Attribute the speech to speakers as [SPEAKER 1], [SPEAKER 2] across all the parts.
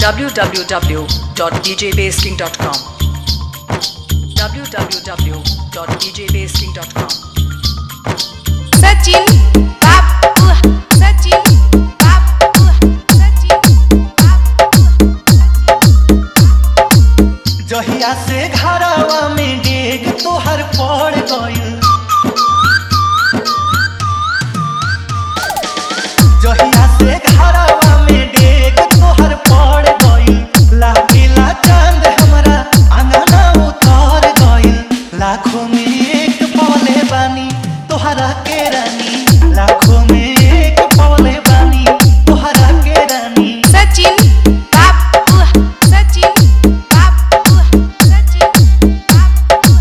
[SPEAKER 1] www.djbasking.com www.djbasking.com
[SPEAKER 2] Sachin Babu Sachin Babu Sachin Babu
[SPEAKER 3] जहिया से घरवा में डेग तोहर पड़ गइल जहिया से घरवा में डेग तोहर पड़ गइल लागिला चांद हमरा आंगना उतर गइल लाखों में एक पौले बानी तोहरा के रानी लाखों में एक पौले बानी तोहरा के रानी
[SPEAKER 2] Sachin Babu Sachin Babu Sachin Babu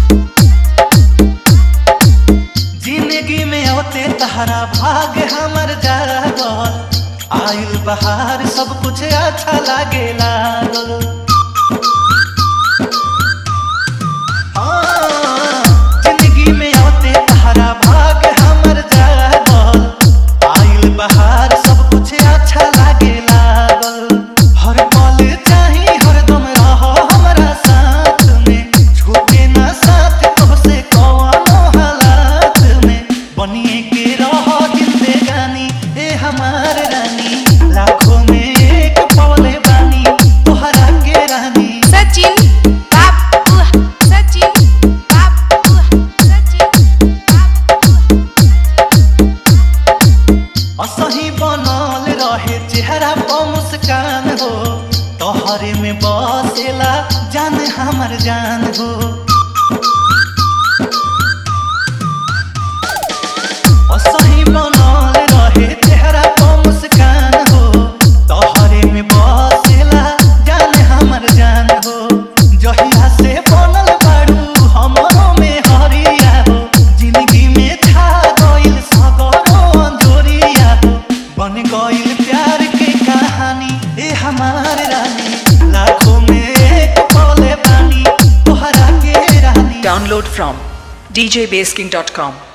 [SPEAKER 3] जिंदगी में होते तहरा भाग हमर जागल आइल बहार सब कुछ अच्छा लागे लागल जिंदगी में होते तहरा भाग हमर जागल आइल बहार सब कुछ अच्छा लागे लागल हर पल चाही हरदम रहो हमरा साथ में छूटे ना साथ तोहसे कौनो हालात में बनिए के रहो जिंदगानी ए हमार रानी लाखों में एक पौले बानी तोहरा के रानी
[SPEAKER 2] Sachin Babu Sachin Babu Sachin Babu
[SPEAKER 3] असही बनल रहे चेहरा पर मुस्कान हो तोहरे में बसेला जान हमर जान हो असही बनल रहे चेहरा पर मुस्कान हो तोहरे में बसेला जान हमर जान हो जहिया से बनल बाड़ू हमरो में हरिया हो जिंदगी में छा गइल सगरो अंजोरिया हो बन गइल प्यार के कहानी ए हमार रानी लाखों में एक पौले बानी तोहरा के रानी
[SPEAKER 1] Download from djbasking.com